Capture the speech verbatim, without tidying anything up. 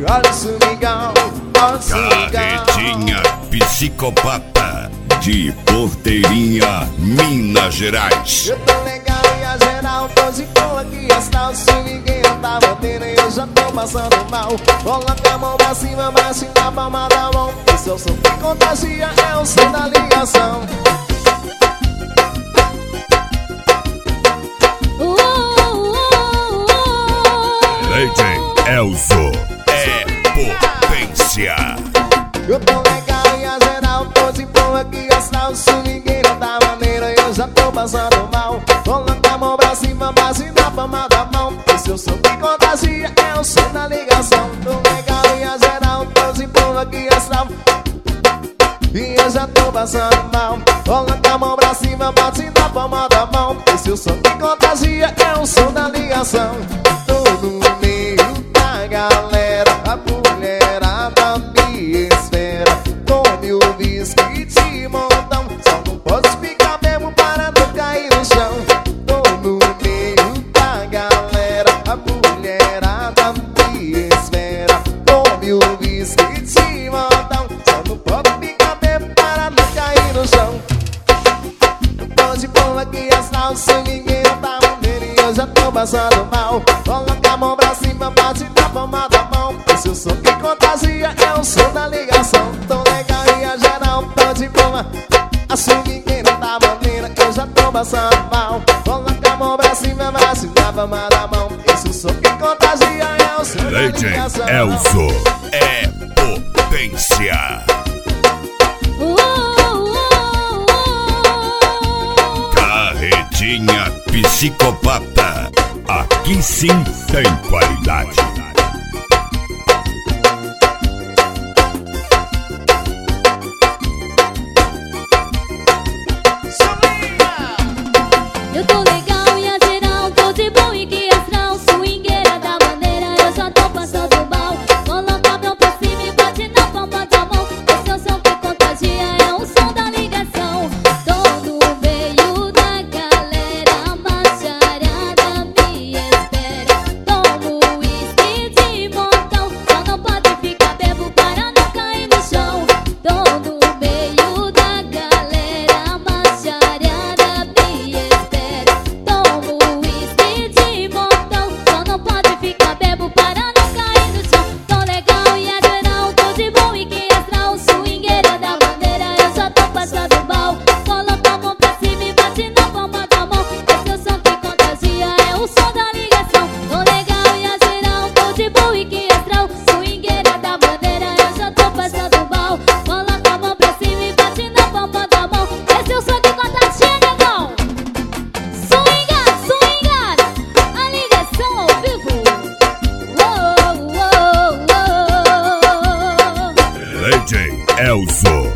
olha o swingão, olha o swingão. Carretinha psicopata de Porteirinha, Minas Gerais. Eu tô legal e a geral tô de boa aqui astral. Se ninguém tá batendo e eu já tô passando mal. Coloca a mão pra cima, bate na palma da mão. Esse é o som que contagia, é o som da ligação. D J Elzo é potência. Eu tô legal e a geral tô de boa aqui astral. Se ninguém não tá maneira eu já tô passando mal. Coloca a mão pra cima, bate na palma da mão. Esse é o som que contagia, é o som da ligação. Tô legal e a geral tô de boa aqui astral. E eu já tô passando mal. Coloca a mão pra cima, bate na palma da mão. Esse é o som que contagia, é o som da ligação. Tô no meio da galera, a mulherada me espera. Tome o whisky de montão, só não posso ficar mesmo para não cair no chão. Tô no meio da galera, a mulherada me espera. Tome o whisky de montão, só não posso ficar mesmo para não cair no chão. Tô de boa aqui astral, se ninguém não tá maneiro e eu já tô passando mal. Coloca a mão pra cima, bate na palma da mão. Esse é o som que contagia, é o som da ligação. Tô legal e a geral tô de boa. Assim ninguém não tá maneiro, eu já tô passando mal. Coloca a mão pra cima, bate na palma da mão. Esse é o som que contagia, é o som da D J ligação. Elzo é potência. Carretinha psicopata, aqui sim tem qualidade. Eu tô legal e a geral tô de bom e que astral. Swingueira da bandeira, eu já tô passando mal. Coloca a mão pra cima e bate na palma da mão. Esse é o som que contagia, é o som da ligação. Tô no meio da galera, macharada me espera. Tomo uísque de montão, só não pode ficar bebo para não cair no chão. Tô no meio da galera, macharada me espera. Tomo uísque de montão, só não pode ficar bebo para não cair no chão. Tô legal e a geral tô de bom e que astral. Swingueira da bandeira, eu já tô passando mal. Coloca a mão pra cima e bate na palma da mão. Esse é o som que contagia, é o som da ligação. Tô legal e a geral tô de bom e que astral. Swingueira da bandeira, eu já tô passando mal. Coloca a mão pra cima e bate na palma da mão. Esse é o som que contagia, negão. Swinga, swinga, a ligação ao vivo. Uou, uou, uou. D J Elzo